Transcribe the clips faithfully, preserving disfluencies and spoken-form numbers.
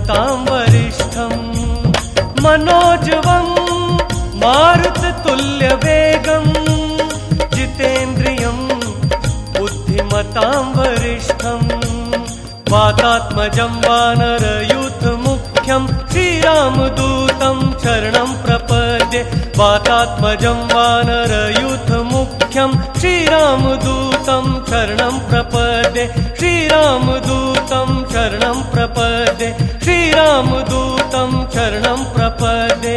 बुद्धिमतां वरिष्ठं मनोजवं मारुततुल्यवेगं जितेन्द्रियं बुद्धिमतां वरिष्ठं वातात्मजं वानरयूथमुख्यं श्रीरामदूतं शरणं प्रपद्ये वातात्मजं वानरयूथमुख्यं श्रीरामदूतं शरणं प्रपद्ये श्रीरामदूतं शरणं प्रपद्ये श्रीरामदूतं शरणं प्रपद्ये।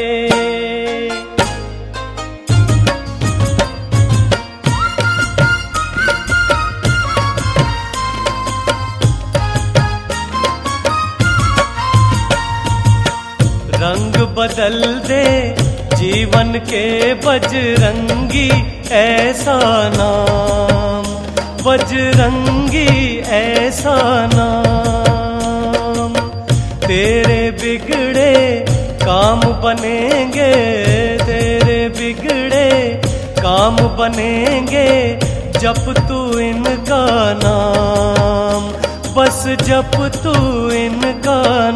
रंग बदल दे जीवन के बजरंगी ऐसा नाम, बजरंगी ऐसा नाम। तेरे बिगड़े काम बनेंगे, तेरे बिगड़े काम बनेंगे जप तू इनका नाम, बस जप तू इनका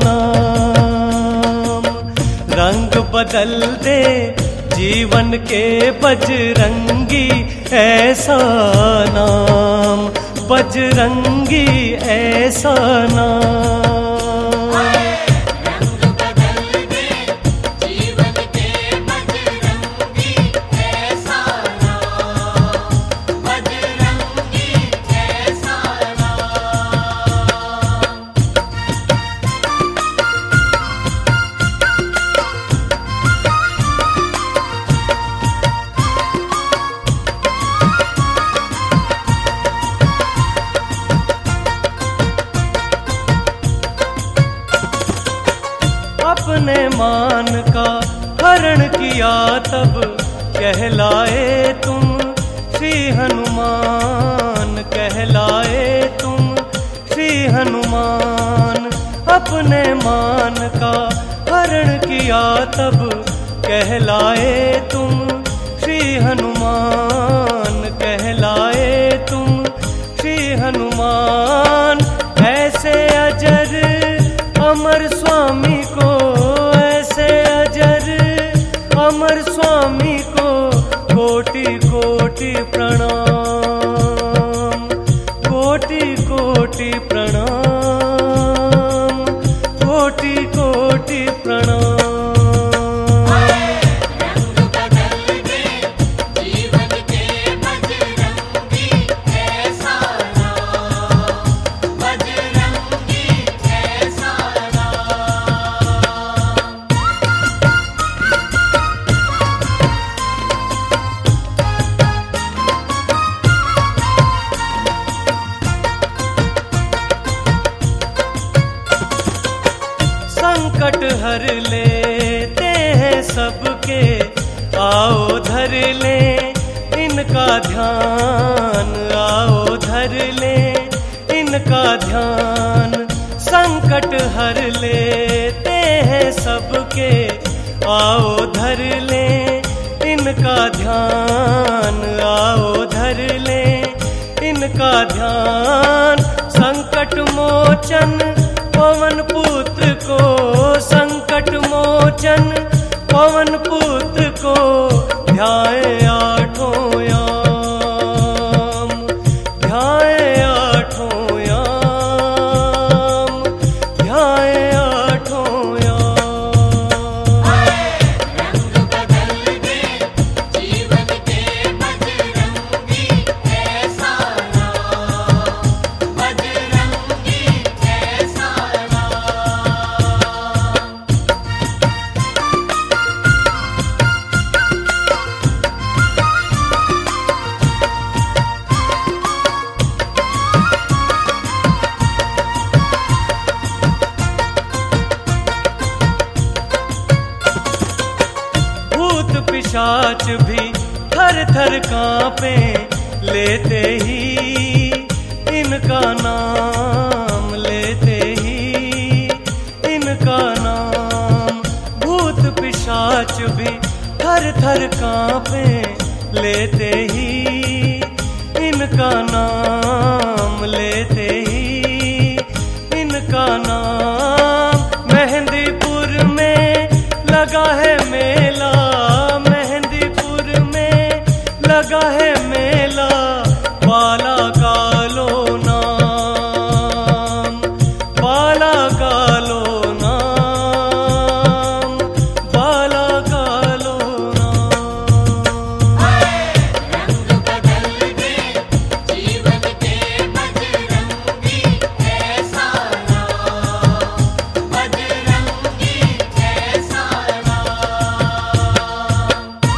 नाम। रंग बदल दे जीवन के बजरंगी ऐसा नाम, बजरंगी ऐसा नाम। अपने मान का हरण किया तब कहलाए तुम श्री हनुमान, कहलाए तुम श्री हनुमान। अपने मान का हरण किया तब कहलाए तुम श्री हनुमान, कहलाए तुम श्री हनुमान। ऐसे अजर अमर स्वामी को, ऐसे अजर अमर स्वामी को कोटि कोटि प्रणाम, कोटि कोटि प्रणाम, कोटि कोटि प्रणाम। संकट हर लेते हैं सबके, आओ धर ले इनका ध्यान, आओ धर ले इनका ध्यान। संकट हर लेते हैं सबके, आओ धर ले इनका ध्यान, आओ धर ले इनका ध्यान। संकट मोचन पवन पुत्र को, संकट मोचन पवन पुत्र को ध्याए आठों याम, ध्याए आठों याम, ध्याए आठों याम। रंग बदल दे जीवन के बजरंगी ऐसा नाम, बजरंगी ऐसा पिशाच भी थर थर कांपे लेते ही इनका नाम, लेते ही इनका नाम। भूत पिशाच भी थर थर कांपे लेते ही इनका नाम, लेते ही इनका नाम। लगा है मेला बाला कालो नाम, बाला कालो नाम, बाला कालो नाम। रंग बदल दे जीवन के बजरंगी ऐसा नाम, बजरंगी ऐसा नाम।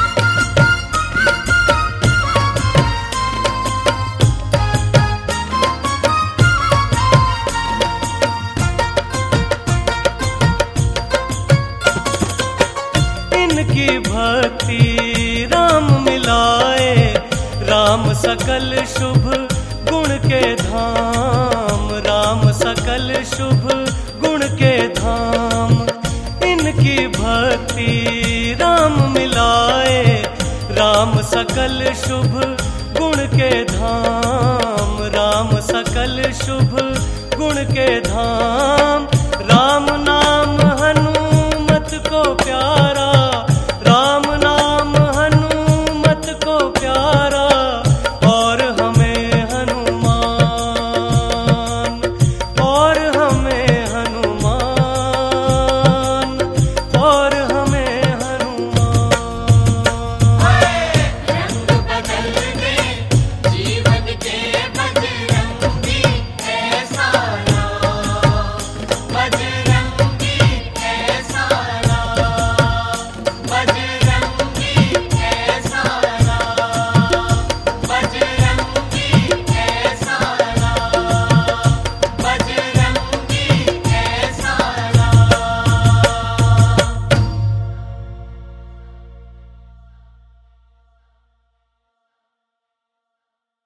इनकी भक्ति राम मिलाए, राम सकल शुभ गुण के धाम, राम सकल शुभ गुण के धाम। इनकी भक्ति राम मिलाए, राम सकल शुभ गुण के धाम, राम सकल शुभ गुण के धाम। राम नाम